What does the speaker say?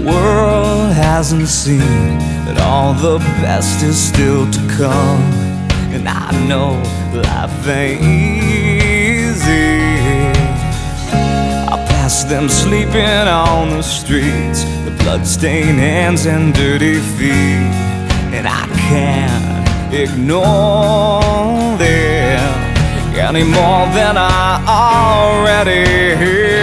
world hasn't seen that all the best is still to come. And I know life ain't easy. I pass them sleeping on the streets, the bloodstained hands and dirty feet, and I can't ignore them any more than I already